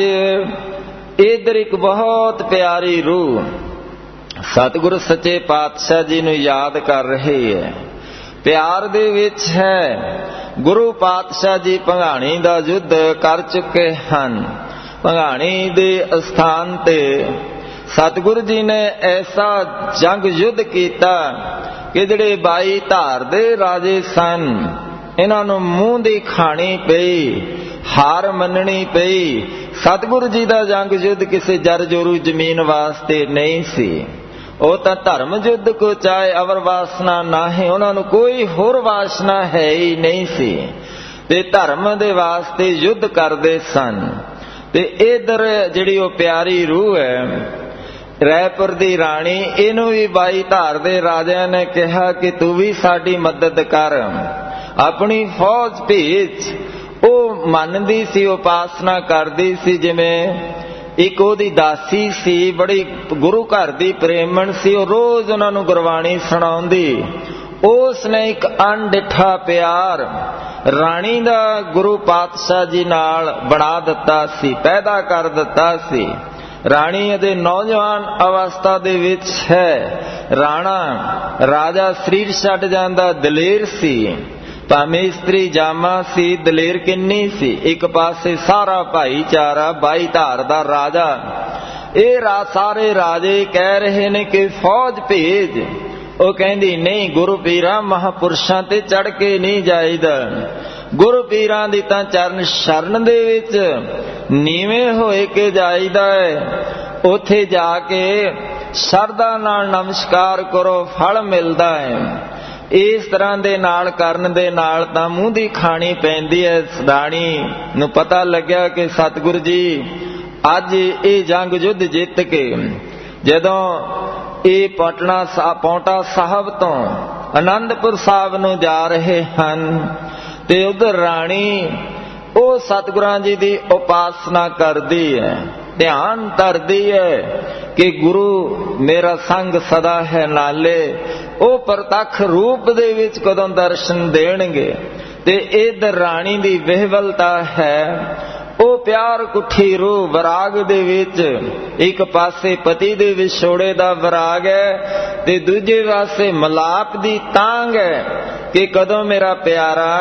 ਇਧਰ ਇੱਕ ਬਹੁਤ ਪਿਆਰੀ ਰੂਹ ਸਤਿਗੁਰੂ ਸੱਚੇ ਪਾਤਸ਼ਾਹ ਜੀ ਨੂੰ ਯਾਦ ਕਰ ਰਹੀ ਹੈ। ਪਿਆਰ ਦੇ ਵਿੱਚ ਹੈ। ਗੁਰੂ ਪਾਤਸ਼ਾਹ ਜੀ ਭੰਗਾਣੀ ਦਾ ਯੁੱਧ ਕਰ ਚੁੱਕੇ ਹਨ। ਭੰਗਾਣੀ ਦੇ ਅਸਥਾਨ ਤੇ ਸਤਿਗੁਰੂ ਜੀ ਨੇ ਐਸਾ ਜੰਗ ਯੁੱਧ ਕੀਤਾ ਕਿ ਜਿਹੜੇ ਬਾਈ ਧਾਰ ਦੇ ਰਾਜੇ ਸਨ ਇਹਨਾਂ ਨੂੰ ਮੂੰਹ ਦੀ ਖਾਣੀ ਪਈ, ਹਾਰ ਮੰਨਣੀ ਪਈ। ਸਤਿਗੁਰੂ ਜੀ ਦਾ ਜੰਗ ਯੁੱਧ ਕਿਸੇ ਜਰ ਜੋਰੂ ਜ਼ਮੀਨ ਵਾਸਤੇ ਨਹੀਂ ਸੀ। ਉਹ ਤਾਂ ਧਰਮ ਯੁੱਧ ਕੋ ਚਾਹੇ ਅਵਰ ਵਾਸਨਾ ਨਾਹੀ, ਉਹਨਾਂ ਨੂੰ ਕੋਈ ਹੋਰ ਵਾਸਨਾ ਹੈ ਹੀ ਨਹੀਂ ਸੀ ਤੇ ਧਰਮ ਦੇ ਵਾਸਤੇ ਯੁੱਧ ਕਰਦੇ ਸਨ। ਤੇ ਇਧਰ ਜਿਹੜੀ ਉਹ ਪਿਆਰੀ ਰੂਹ ਹੈ ਰਾਏਪੁਰ ਦੀ ਰਾਣੀ, ਇਹਨੂੰ ਵੀ ਬਾਈ ਧਾਰ ਦੇ ਰਾਜਿਆਂ ਨੇ ਕਿਹਾ ਕਿ ਤੂੰ ਵੀ ਸਾਡੀ ਮਦਦ ਕਰ, ਆਪਣੀ ਫੌਜ ਭੇਜ। ਉਹ ਮੰਨਦੀ ਸੀ, ਉਪਾਸਨਾ ਕਰਦੀ ਸੀ। ਜਿਵੇਂ ਇੱਕ ਉਹਦੀ ਦਾਸੀ ਸੀ, ਬੜੀ ਗੁਰੂ ਘਰ ਦੀ ਪ੍ਰੇਮਣ ਸੀ, ਉਹ ਰੋਜ਼ ਉਹਨਾਂ ਨੂੰ ਗੁਰਬਾਣੀ ਸੁਣਾਉਂਦੀ। ਉਸ ਨੇ ਇੱਕ ਅਣਡਿੱਠਾ ਪਿਆਰ ਰਾਣੀ ਦਾ ਗੁਰੂ ਪਾਤਸ਼ਾਹ ਜੀ ਨਾਲ ਬਣਾ ਦਿੱਤਾ ਸੀ, ਪੈਦਾ ਕਰ ਦਿੱਤਾ ਸੀ। ਰਾਣੀ ਅਜੇ ਨੌਜਵਾਨ ਅਵਸਥਾ ਦੇ ਵਿੱਚ ਹੈ। ਰਾਣਾ ਰਾਜਾ ਸਰੀਰ ਛੱਡ ਜਾਂਦਾ, ਦਲੇਰ ਸੀ, ਭਾਵੇਂ ਇਸਤਰੀ ਜਾਮਾ ਸੀ, ਦਲੇਰ ਕਿੰਨੀ ਸੀ। ਇੱਕ ਪਾਸੇ ਸਾਰਾ ਭਾਈਚਾਰਾ, ਬਾਈ ਧਾਰ ਦਾ ਰਾਜਾ। ਇਹ ਰਾ ਸਾਰੇ ਰਾਜੇ ਕਹਿ ਰਹੇ ਨੇ ਕਿ ਫੌਜ ਭੇਜ। ਉਹ ਕਹਿੰਦੀ ਨਹੀਂ, ਗੁਰੂ ਪੀਰਾਂ ਮਹਾਂਪੁਰਸ਼ਾਂ ਤੇ ਚੜ ਕੇ ਨਹੀਂ ਜਾਈਦਾ। ਗੁਰੂ ਪੀਰਾਂ ਦੀ ਤਾਂ ਚਰਨ ਸ਼ਰਨ ਦੇ ਵਿੱਚ ਨੀਵੇਂ ਹੋਏ ਕੇ ਜਾਈਦਾ ਹੈ। ਉੱਥੇ ਜਾ ਕੇ ਸ਼ਰਧਾ ਨਾਲ ਨਮਸਕਾਰ ਕਰੋ, ਫਲ ਮਿਲਦਾ ਹੈ। ਇਸ ਤਰ੍ਹਾਂ ਦੇ ਨਾਲ ਕਰਨ ਦੇ ਨਾਲ ਤਾਂ ਮੂੰਹ ਦੀ ਖਾਣੀ ਪੈਂਦੀ ਹੈ। ਸਦਾਣੀ ਨੂੰ ਪਤਾ ਲੱਗਿਆ ਕਿ ਸਤਿਗੁਰੂ ਜੀ ਅੱਜ ਇਹ ਜੰਗ ਯੁੱਧ ਜਿੱਤ ਕੇ ਜਦੋਂ ਇਹ ਪਟਨਾ ਪੌਂਟਾ ਸਾਹਿਬ ਤੋਂ ਆਨੰਦਪੁਰ ਸਾਹਿਬ ਨੂੰ ਜਾ ਰਹੇ ਹਨ ਤੇ ਉਧਰ ਰਾਣੀ ਉਹ ਸਤਿਗੁਰਾਂ ਜੀ ਦੀ ਉਪਾਸਨਾ ਕਰਦੀ ਹੈ, ਧਿਆਨ ਧਰਦੀ ਹੈ ਕਿ ਗੁਰੂ ਮੇਰਾ ਸੰਗ ਸਦਾ ਹੈ ਨਾਲੇ। ਉਹ ਪ੍ਰਤੱਖ ਰੂਪ ਦੇ ਵਿੱਚ ਕਦੋਂ ਦਰਸ਼ਨ ਦੇਣਗੇ। ਤੇ ਇਧਰ ਰਾਣੀ ਦੀ ਵਿਹਵਲਤਾ ਹੈ। ਉਹ ਪਿਆਰ ਕੁੱਠੀ ਰੂਹ ਵਿਰਾਗ ਦੇ ਵਿੱਚ, ਇੱਕ ਪਾਸੇ ਪਤੀ ਦੇ ਵਿਛੋੜੇ ਦਾ ਵਿਰਾਗ ਹੈ ਤੇ ਦੂਜੇ ਪਾਸੇ ਮਲਾਪ ਦੀ ਤਾਂਘ ਹੈ ਕਿ ਕਦੋਂ ਮੇਰਾ ਪਿਆਰਾ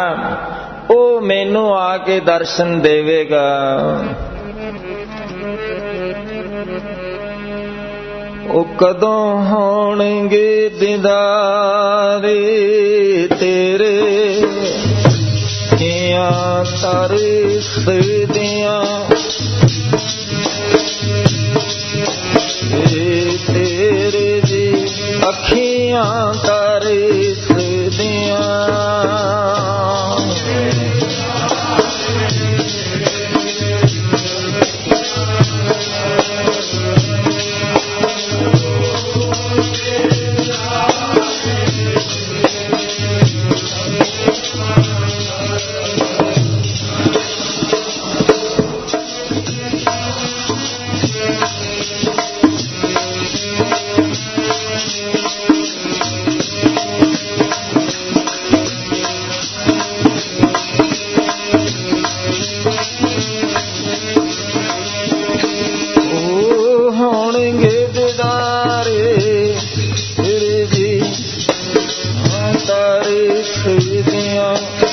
ਉਹ ਮੈਨੂੰ ਆ ਕੇ ਦਰਸ਼ਨ ਦੇਵੇਗਾ। ਉਹ ਕਦੋਂ ਹੋਣਗੇ ਦੀਦਾਰੇ ਤੇਰੇ, ਕੀਆਂ ਤਰਸਦੀਆਂ ਤੇਰੇ ਦੀ ਅੱਖੀਆਂ ਤਰਸਦੀਆਂ। दियां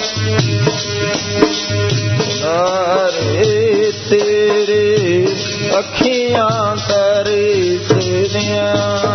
तारे तेरे अखियां तरस दियां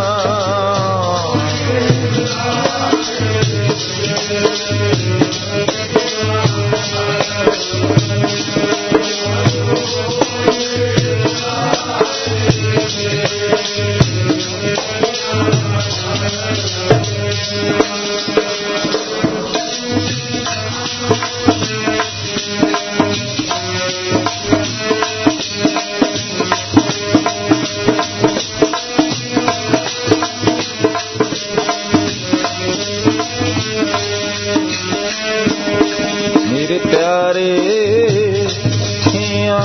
मेरे प्यारे अखियां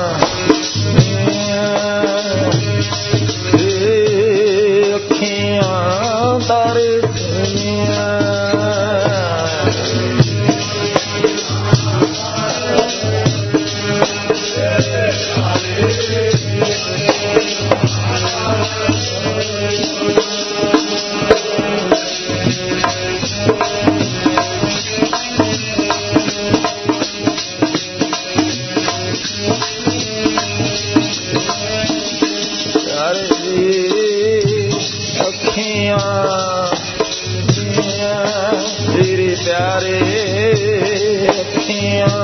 अखियां तरस दियां तेरे प्यारे अखियां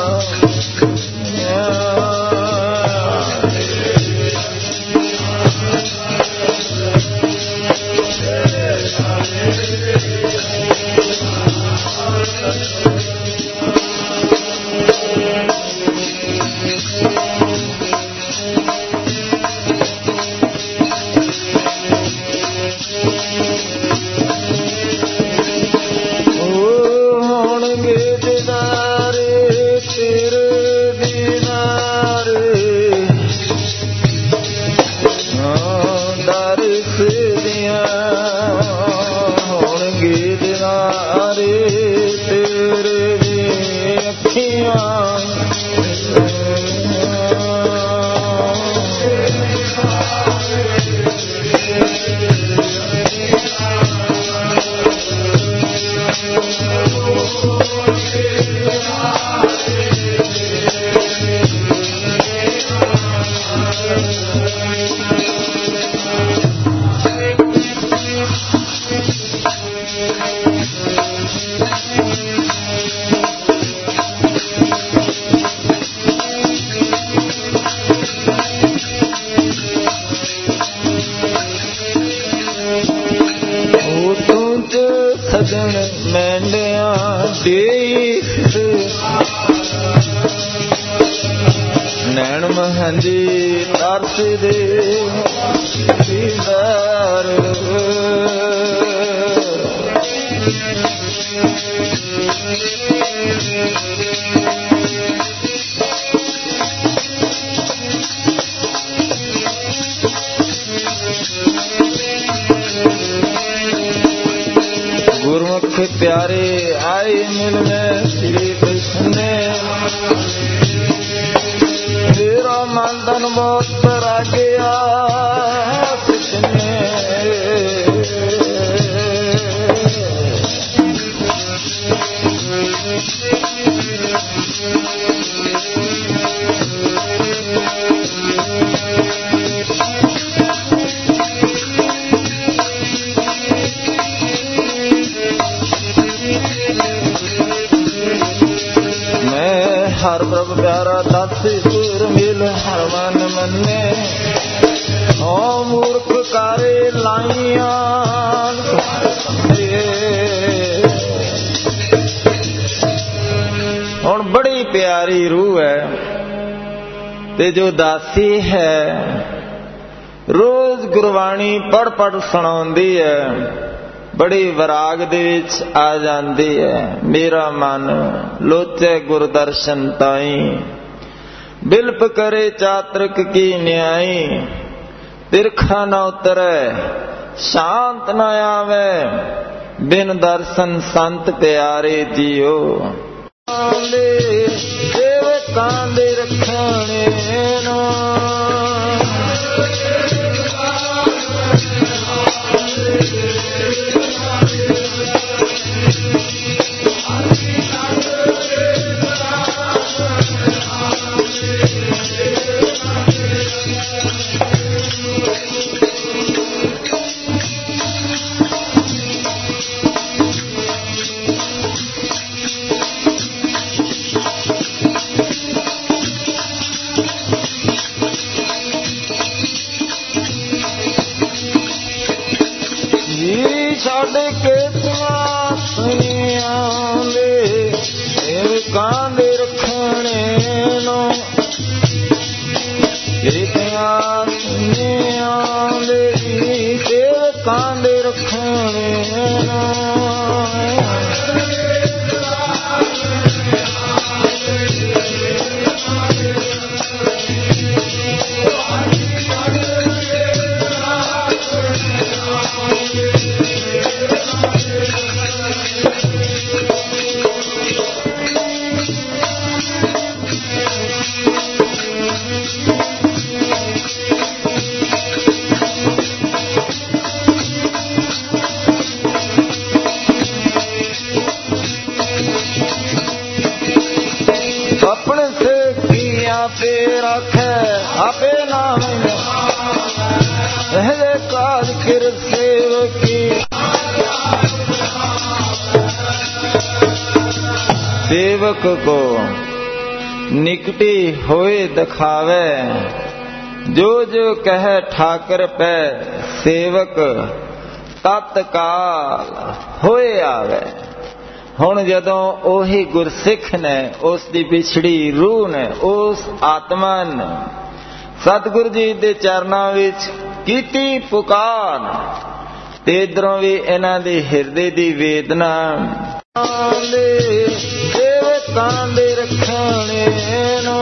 सजन मैंडिया देख नैन महंजी तरस दे दीदार गुरमुख प्यारे आए मिलने श्री कृष्ण तेरा मंदन बहुत पर आ गया हर प्रभु प्यारा दस सुर मिल हर मन मन्ने ओ मूर्ख कारे लाइया हुण बड़ी प्यारी रूह है ते जो दासी है रोज गुरबाणी पढ़ पढ़ सुणाउंदी है बड़ी विराग दे विच आ जाती है। मेरा मन लोचे गुरदर्शन ताई बिलप करे चातृक की न्याई तिरखा न उतरे शांत न आवे बिन दर्शन संत प्यारे जियो सेवकां दे रखणे नो सेवक को निकटी होए दिखावे, जो जो कह ठाकर पै सेवक तत्काल होए आवे। हुण जदों ओही गुरसिख ने, उस दी पिछड़ी रूह ने, उस आत्मा ने सतगुरु जी दे चरनां विच कीती पुकार, ते इधरों भी इन्हां दे हिरदे दी वेदना सेवकां दे रखणे नो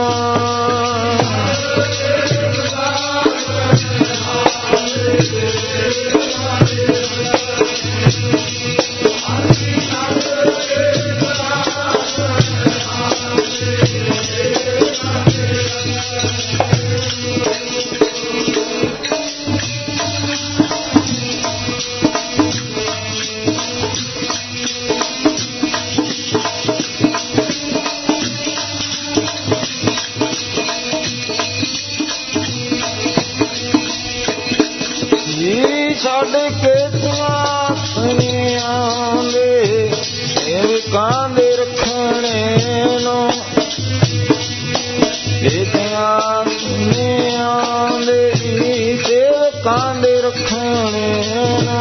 छड़ के सुनियां दे सेवकां दे रखणे नो, सुनियां दे सेवकां दे रखणे नो।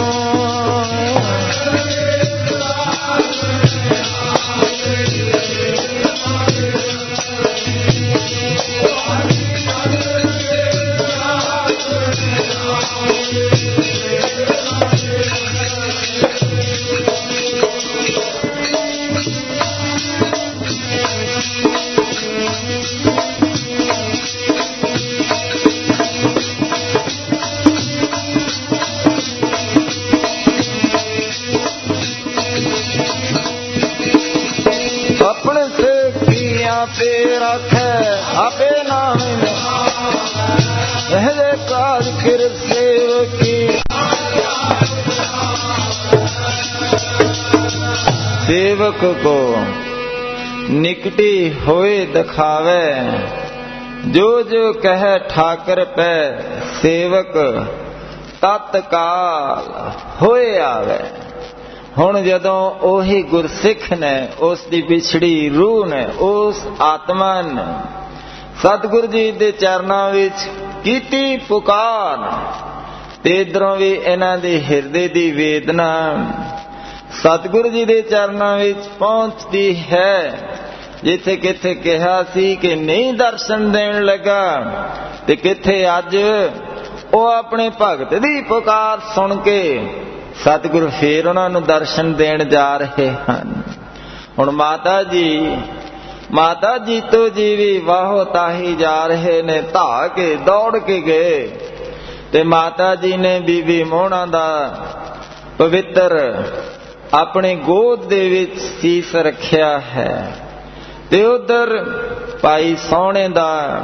अपने से किया पे रखे आपे नाम रहले काज फिर सेवकी, सेवक को निकटी होए दिखावे, जो जो कह ठाकर पै सेवक तत्काल होए आवे। हुण जदों ओही गुरसिख ने, उस दी पिछड़ी रूह ने, उस आत्मा ने सतगुरु जी दे चरनां विच कीती पुकार, ते इधरों भी इन्हां दे हिरदे दी वेदना सतगुरु जी दे चरनां विच पहुंचदी है। जिथे किथे कहा सी कि नहीं दर्शन देण लगा, ते किथे अज ओ अपने भगत दी पुकार सुन के सतगुरु फेर उन्हां नूं दर्शन देण जा रहे हन। हुण माता जी माता जीतो जी भी वाहो ताही जा रहे ने, धा के दौड़ के गए, ते माता जी ने बीबी मोहना दा पवित्र अपने गोद दे विच सीस रखिया है, ते उधर भाई सोहणे दा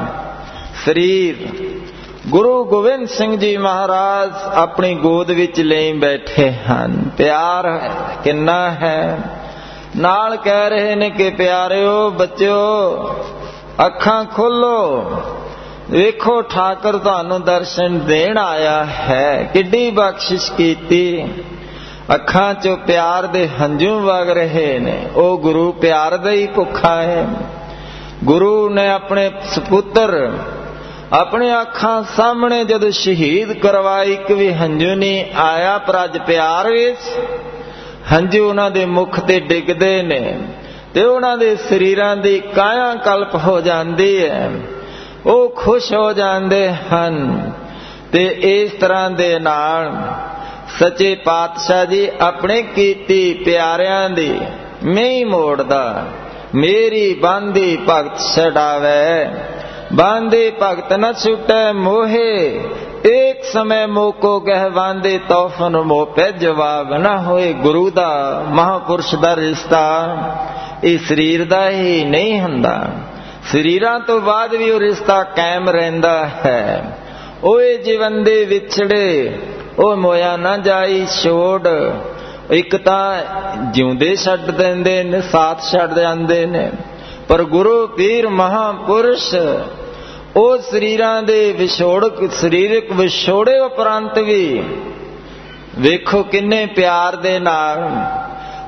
शरीर गुरु गोबिंद सिंह जी महाराज अपनी गोद विच ले बैठे हन। प्यार किन्ना है, नाल कह रहे ने कि प्यारिओ बच्चो अखां खोलो, वेखो ठाकर तुहानू दर्शन देण आया है, किड्डी बख्शिश कीती। अखां चो प्यार दे हंझू वग रहे ने, ओ गुरु प्यार दा ही भुखा है। गुरु ने अपने सपुत्र अपने अखां सामने जदों शहीद करवाई, एक भी हंझू नहीं आया, पर अज प्यार विच हंझू उन्हां दे मुख ते डिगदे ने, ते उन्हां दे शरीरां दी काया कल्प हो जांदी है, ओ खुश हो जांदे हन। ते इस तरह दे नाल सच्चे पातशाह जी अपने कीती प्यारियां दी नहीं मोड़दा। मेरी बांधी भगत छड़ावे, बांधे भगत न छुटे मोहे, एक समय मोको गहवांदे तौफन मोह पे जवाब न होए। गुरु दा महापुरुष दा रिश्ता इह शरीर दा ही नहीं हुंदा, शरीरां तो बाद भी वो रिश्ता कायम रहिंदा है। ओए जीवन दे विछड़े ओ मोया ना जाई छोड़, एक तां जिउंदे छड्ड दिंदे ने, साथ छड्ड जांदे ने, पर गुरु पीर महापुरुष ओ शरीरां दे विछोड़क शरीरक विछोड़े उपरंत भी वेखो किन्ने प्यार दे नाल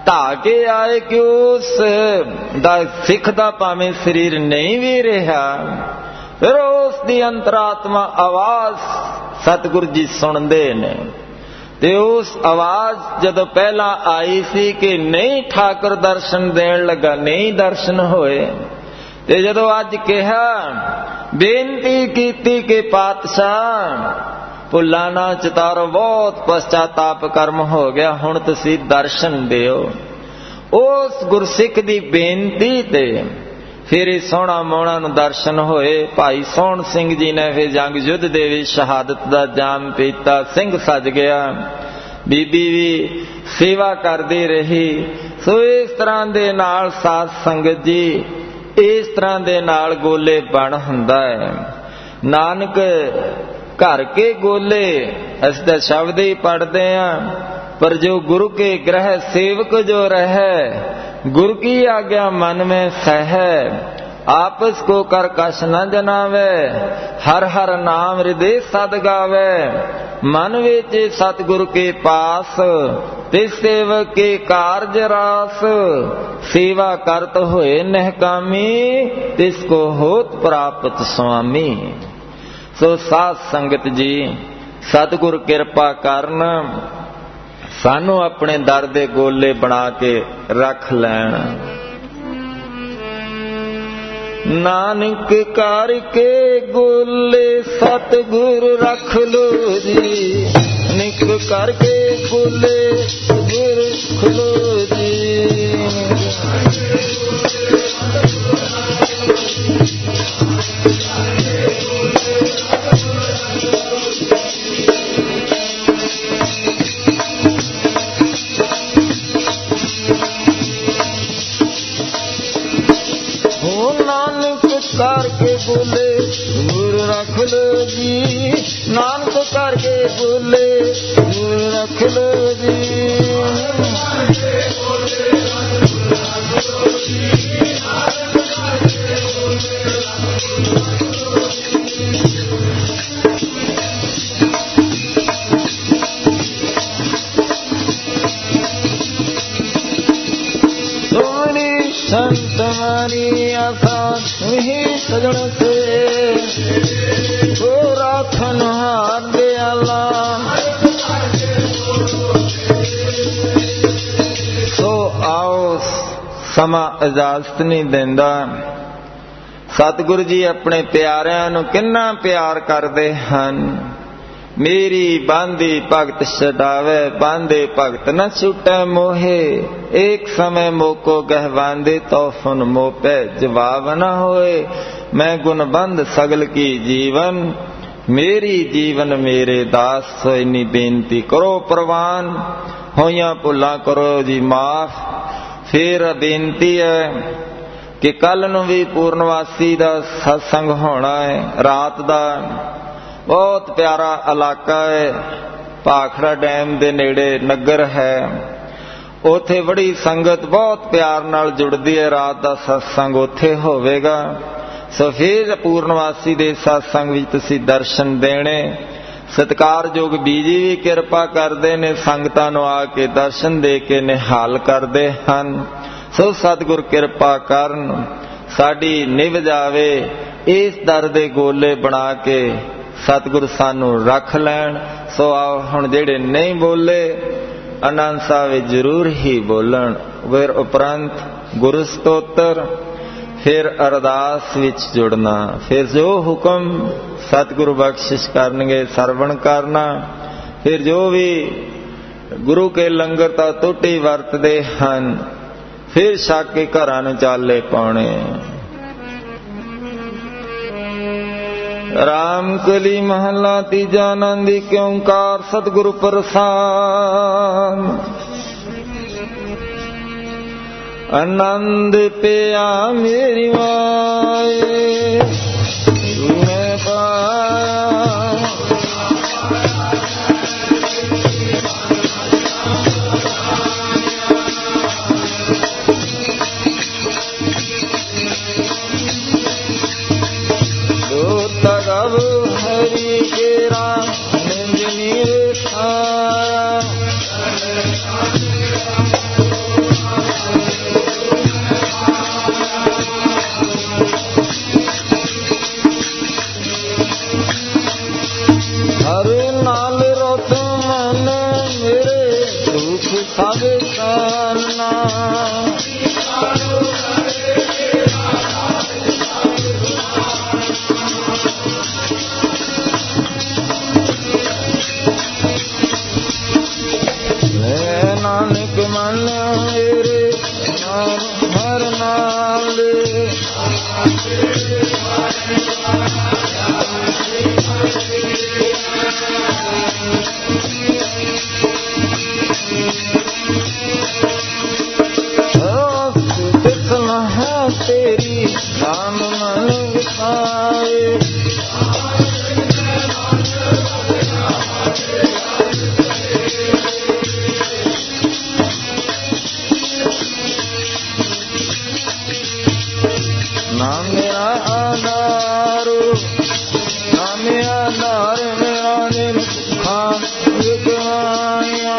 ਢਾ ਕੇ ਆਏ ਕਿ ਉਸ ਦਾ ਸਿੱਖ ਦਾ ਭਾਵੇਂ ਸਰੀਰ ਨਹੀਂ ਵੀ ਰਿਹਾ, ਫਿਰ ਉਸ ਦੀ ਅੰਤਰਾਤਮਾ ਆਵਾਜ਼ ਸਤਿਗੁਰੂ ਜੀ ਸੁਣਦੇ ਨੇ। ਤੇ ਉਸ ਆਵਾਜ਼ ਜਦੋਂ ਪਹਿਲਾਂ ਆਈ ਸੀ ਕਿ ਨਹੀਂ ਠਾਕੁਰ ਦਰਸ਼ਨ ਦੇਣ ਲੱਗਾ, ਨਹੀਂ ਦਰਸ਼ਨ ਹੋਏ, ਤੇ ਜਦੋਂ ਅੱਜ ਕਿਹਾ, ਬੇਨਤੀ ਕੀਤੀ ਕਿ ਪਾਤਸ਼ਾਹ ਭੁੱਲਾਂ ਨਾ ਚਿਤਾਰੋ, ਬਹੁਤ ਪਛਤਾਤਾਪ ਕਰਮ ਹੋ ਗਿਆ, ਹੁਣ ਤੁਸੀਂ ਦਰਸ਼ਨ ਦਿਓ। ਉਸ ਗੁਰਸਿੱਖ ਦੀ ਬੇਨਤੀ ਤੇ ਫਿਰ ਇਹ ਸੋਹਣਾ ਮੋਹਣਾ ਨੂੰ ਦਰਸ਼ਨ ਹੋਏ। ਭਾਈ ਸੋਹਣ ਸਿੰਘ ਜੀ ਨੇ ਫਿਰ ਜੰਗ ਯੁੱਧ ਦੇ ਵਿੱਚ ਸ਼ਹਾਦਤ ਦਾ ਜਾਮ ਪੀਤਾ, ਸਿੰਘ ਸੱਜ ਗਿਆ, ਬੀਬੀ ਵੀ ਸੇਵਾ ਕਰਦੀ ਰਹੀ। ਸੋ ਇਸ ਤਰ੍ਹਾਂ ਦੇ ਨਾਲ ਸਾਧ ਸੰਗਤ ਜੀ, ਇਸ ਤਰ੍ਹਾਂ ਦੇ ਨਾਲ ਗੋਲੇ ਬਣ ਹੁੰਦਾ ਹੈ। ਨਾਨਕ ਘਰ ਕੇ ਗੋਲੇ, ਅਸੀਂ ਤਾਂ ਸ਼ਬਦ ਹੀ ਪੜ੍ਹਦੇ ਹਾਂ, ਪਰ ਜੋ ਗੁਰੂ ਕੇ ਗ੍ਰਹਿ ਸੇਵਕ ਜੋ ਰਹਿ, गुरु की आज्ञा मन में सह, आपस को कर कश न जनावे, हर हर नाम हृदय सद गावे, मन विच सतगुरु के पास, तिस सेवक के कारज रास, सेवा करत होए नहकामी, तिसको होत प्राप्त स्वामी। सो साध संगत जी, सतगुरु किरपा करन, सानू अपने दर दे गोले बना के रख लैन। नानक कर के गोले सतगुरु रख लो जी, निक करके गोले गुरु रख लो जी। करके बोले गुरु रख लो जी, नानक करके बोले गुरु रख लो जी। संत मारी आशा ही सजन से, ओ राखन हाथ दयाला। सो आओ, समा इजाजत नहीं देंदा। सतगुरु जी अपने प्यारिਆਂ ਨੂੰ किन्ना प्यार करते हैं। मेरी बांधी भगत छडावे, बांधे भगत न छूटे मोहे, एक समय मोको गहवांदे तौफन मोपे, जवाब न होए, मैं गुण बंद सगल की जीवन, मेरी जीवन मेरे दास। सो इन्नी बेनती करो प्रवान, होइयां भुल्लां करो जी माफ। फिर बेनती है कि कल नूं भी पूर्णवासी दा सत्संग होना है, रात दा। बहुत प्यारा इलाका है, भाखड़ा डैम दे नेड़े नगर है, उथे बड़ी संगत बहुत प्यार नाल जुड़दी है। रात दा सत्संग उथे होवेगा। सो फिर पूर्णवासी दे सत्संग विच तुसीं दर्शन देने। सत्कारयोग बीजी भी किरपा करदे ने, संगतां नूं आके दर्शन दे के निहाल करदे हन। सो सतगुर किरपा करन, साडी निभ जावे, इस दर दे गोले बना के सतगुरु सानू रख लैन। सो आओ हुण जेड़े नहीं बोले आनंद साहिब जरूर ही बोलन। फिर उपरंत गुरु स्तोत्र, फिर अरदास विच जुड़ना, फिर जो हुक्म सतगुरु बख्शिश करनगे सरवण करना। फिर जो भी गुरु के लंगर तो टुटी वरतदे हन, फिर छक के घरां नूं चाले पाउणे। राम कली महला तीजा आनंद क्योंकार सतगुरु प्रसाद। आनंद पिया मेरी माए तूने पाया, तब हरि के राम निंदनीय छाया। ਤੇਰੀ ਨਾਮ ਮਨ ਵਸਾਏ। ਨਾਮ ਮੇਰਾ ਆਧਾਰ, ਨਾਮ ਆਧਾਰ ਮੇਰਾ ਨਿਰ ਖਾਨ ਵਿਗਵਾਇਆ।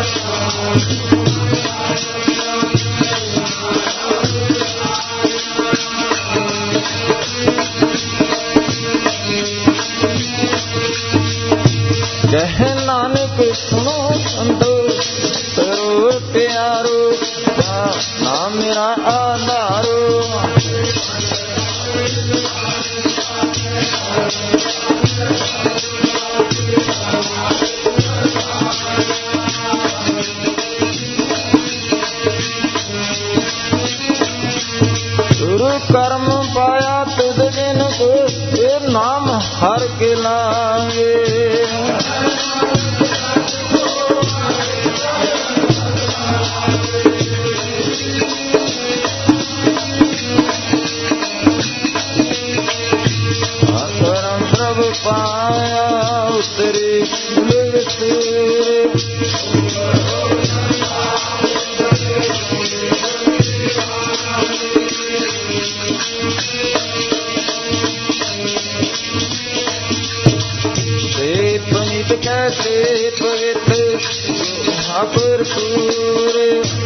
ਕਹਿ ਨਾਨਕ ਸੁਣੋ ਸੰਤੋ ਕਰੋ ਪਿਆਰੋ, ਨਾਮ ਮੇਰਾ ਆਧਾਰ। ਗੁਰੂ ਕਰਮ ਪਾਇਆ ਤੁਧ ਜਿਨ ਕੋ, ਇਹ ਨਾਮ ਹਰ ਕੇ ਲਾਗੇ। ਕਰਮ ਪ੍ਰਭ ਪਾਇਆ ਉਤਰੇ ਲਿਵ ਸੂਰੇ। ਤੇ ਪਨੀਤ ਕੈਸੇ ਪਵਿੱਤ ਭਰਪੂਰ।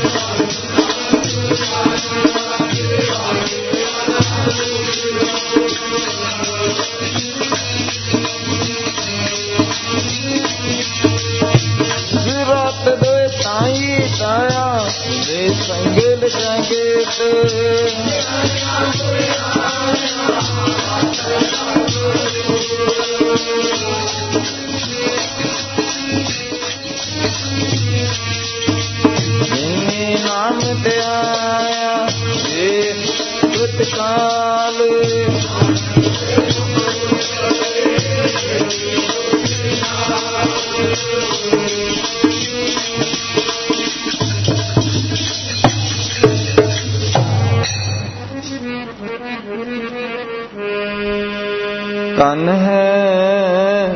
ਰਾਤ ਦੇ ਤਾਈ ਤਾਇਆ ਦੇ ਸੰਗਲ ਸੰਗੇਤ। ਨਾਮ ਤੇ ਆਇਆ ਇਹ ਤੁਤ ਕਾਲ। ਤਨ ਹੈ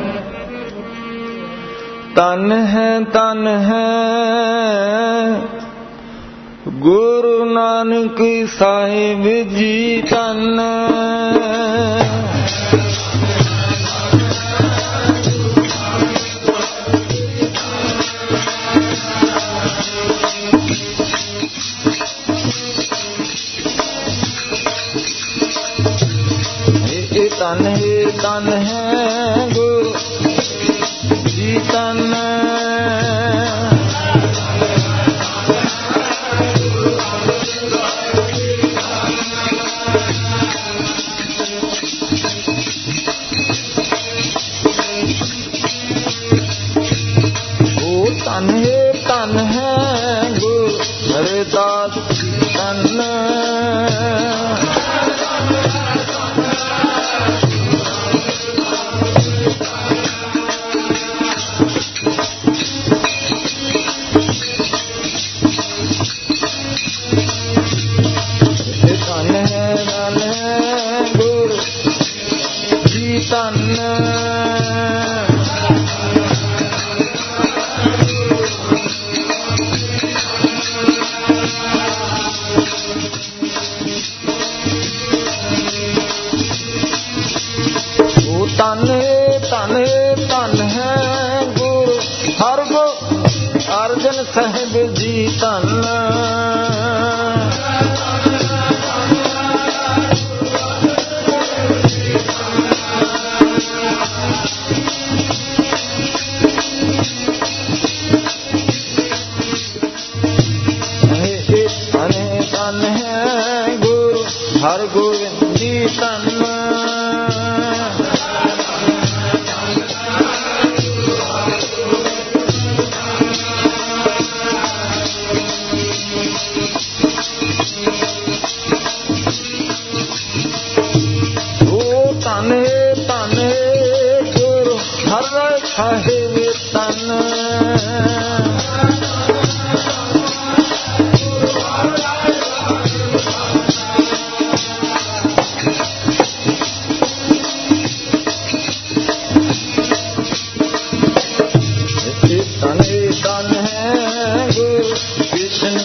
ਤਨ ਹੈ ਤਨ ਹੈ ਗੁਰੂ ਨਾਨਕ ਸਾਹਿਬ ਜੀ ਤਨ। ਇਹ ਤਨ ਹੈ ਤਨ ਹੈ ਗੁਰੂ ਜੀ ਤਨ। ਧਨ ਹੈ ਧਨ ਹੈ ਗੁਰੂ ਹਰਿਦਾਸ ਧਨ। ਧਨ ਹੈ ਧਨ ਹੈ ਗੁਰੂ ਜੀ ਧਨ। ਧਨ ਧਨ ਧਨ ਹੈ ਗੁਰੂ ਹਰਿ ਅਰਜਨ ਸਾਹਿਬ ਜੀ ਧਨ। ਧਨ ਹੈ ਗੁਰੂ ਹਰਿਗੋਬਿੰਦ ਜੀ ਧਨ। ਧਨ ਧਨ ਗੁਰੂ ਹਰਿ ਸਾਹਿਬ ਧਨ।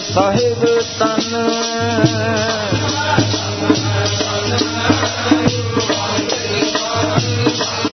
ਸਾਹਿਬ ਤਨ